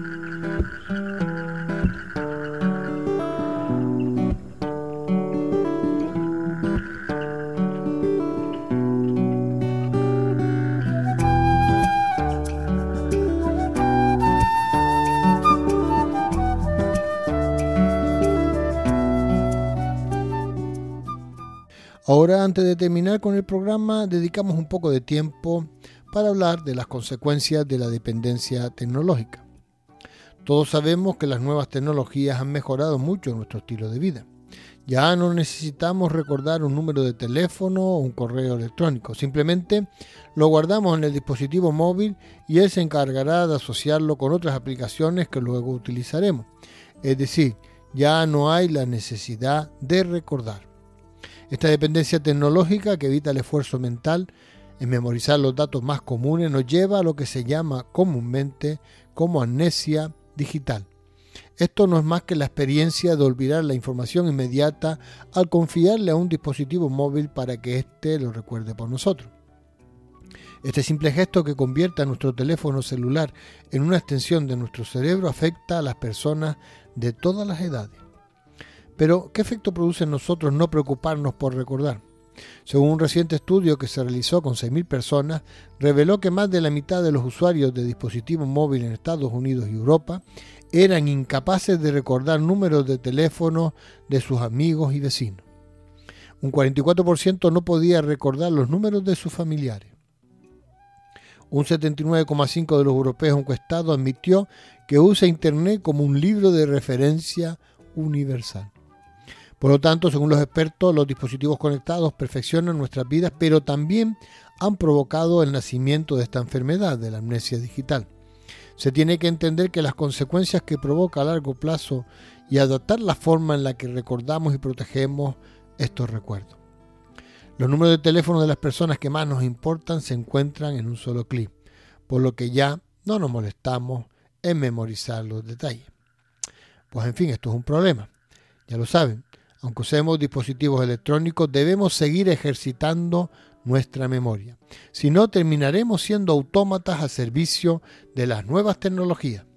Ahora, antes de terminar con el programa, dedicamos un poco de tiempo para hablar de las consecuencias de la dependencia tecnológica. Todos sabemos que las nuevas tecnologías han mejorado mucho nuestro estilo de vida. Ya no necesitamos recordar un número de teléfono o un correo electrónico. Simplemente lo guardamos en el dispositivo móvil y él se encargará de asociarlo con otras aplicaciones que luego utilizaremos. Es decir, ya no hay la necesidad de recordar. Esta dependencia tecnológica, que evita el esfuerzo mental en memorizar los datos más comunes, nos lleva a lo que se llama comúnmente como amnesia digital. Esto no es más que la experiencia de olvidar la información inmediata al confiarle a un dispositivo móvil para que éste lo recuerde por nosotros. Este simple gesto, que convierte a nuestro teléfono celular en una extensión de nuestro cerebro, afecta a las personas de todas las edades. Pero, ¿qué efecto produce en nosotros no preocuparnos por recordar? Según un reciente estudio que se realizó con 6.000 personas, reveló que más de la mitad de los usuarios de dispositivos móviles en Estados Unidos y Europa eran incapaces de recordar números de teléfono de sus amigos y vecinos. Un 44% no podía recordar los números de sus familiares. Un 79,5% de los europeos encuestados admitió que usa Internet como un libro de referencia universal. Por lo tanto, según los expertos, los dispositivos conectados perfeccionan nuestras vidas, pero también han provocado el nacimiento de esta enfermedad, de la amnesia digital. Se tiene que entender que las consecuencias que provoca a largo plazo y adaptar la forma en la que recordamos y protegemos estos recuerdos. Los números de teléfono de las personas que más nos importan se encuentran en un solo clic, por lo que ya no nos molestamos en memorizar los detalles. Pues en fin, esto es un problema. Ya lo saben. Aunque usemos dispositivos electrónicos, debemos seguir ejercitando nuestra memoria. Si no, terminaremos siendo autómatas al servicio de las nuevas tecnologías.